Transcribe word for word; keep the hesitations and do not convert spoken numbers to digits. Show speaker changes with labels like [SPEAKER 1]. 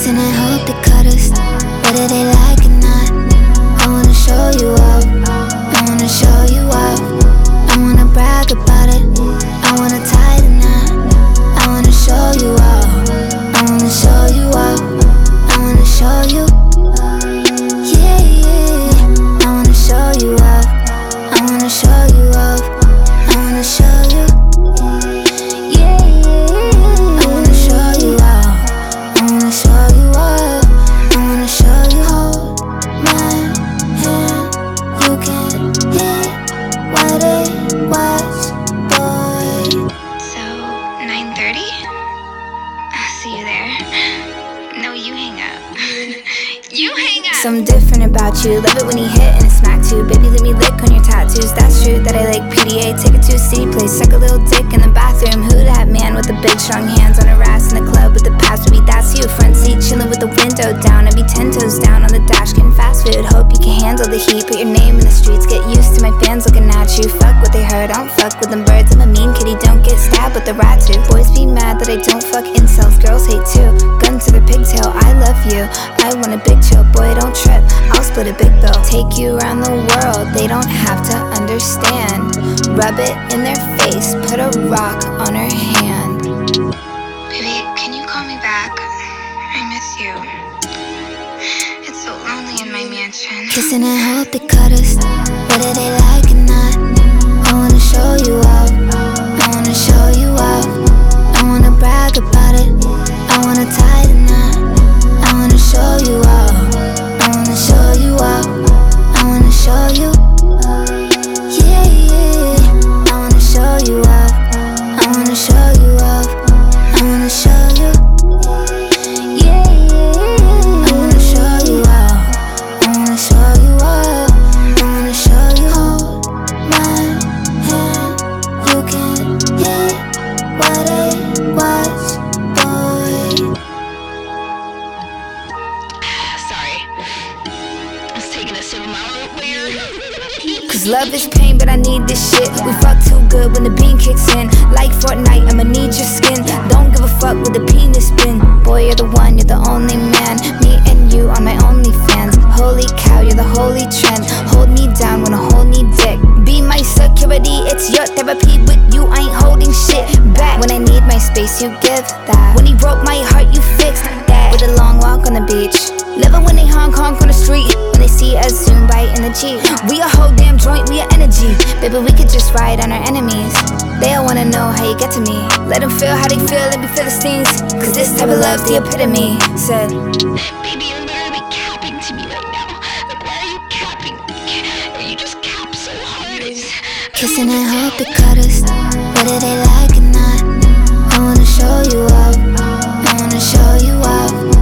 [SPEAKER 1] Kissing and hope they cut us, whether they like it or not. I wanna show you up, I wanna show you up. I wanna brag about it, I wanna tie the knot. I wanna show you up, I wanna show you up. I wanna show you, yeah, yeah. I wanna show you up, I wanna show you up. I wanna show you, yeah, yeah. I wanna show you up, I wanna show you up. I wanna show you. Hold my hand, you can hit what it was, boy.
[SPEAKER 2] So, nine thirty? I'll see you there. No, you hang up. You hang up!
[SPEAKER 1] Something different about you, love it when you hit and it smack too. Baby, let me lick on your tattoos, that's true that I like P D A. Take it to a city place, suck a little dick in the bathroom. Who that man with the big strong hands on her ass in the club with the past? Baby, that's you. Front seat chilling with the window down. I'd be ten toes down on the dash getting fast food. Hope you can handle the heat, put your name in the streets. Get used to my fans looking at you. Fuck what they heard, I don't fuck with them birds. I'm a mean kitty, don't get stabbed with the rat too. Boys be mad that I don't fuck incels, girls hate too. Gun to their pigtail, I love you. I want a big chill, boy don't trip, I'll split a big bill. Take you around the world, they don't have to understand. Rub it in their face, put a rock on her hand.
[SPEAKER 2] Baby, can you call me back? I miss you. It's so lonely in my mansion.
[SPEAKER 1] Kissing and hope they cut us, whether they like it or not. I wanna show you up, I wanna show you up. I wanna brag about it, I wanna tie the knot. I wanna show you up, I wanna show you up. I wanna show you, yeah, yeah. I wanna show you up, I wanna show you up. I wanna show you, yeah, yeah. I wanna show you up, I wanna show you up. I wanna show you. Hold my hand, you can hit what it was, boy.
[SPEAKER 2] Sorry. I was taking a sip of my own beer.
[SPEAKER 1] Cause love is pain, but I need this shit. We fuck too good when the bean kicks in. Like Fortnite, I'ma need your skin. Don't give a fuck with the penis spin. Boy, you're the one, you're the only man. Me and you on my OnlyFans. Holy cow, you're the holy trend. Hold me down when I hold me dick. Be my security, it's your therapy. With you, I ain't holding shit back. When I need my space, you give that. When he broke my heart, you fixed that. With a long walk on the beach. Love it when they honk honk on the street. When they see us zoom by in the Jeep. We a whole damn joint, we a energy. Baby, we could just ride on our enemies. They all wanna know how you get to me. Let them feel how they feel, let me feel the stings. Cause this type of love's the epitome. Said,
[SPEAKER 2] Baby, you're literally capping to me right now. Like, why are you capping? Or you just cap so hard. It's...
[SPEAKER 1] kissing and hope they cut us, whether they like it or not. I wanna show you up, I wanna show you up.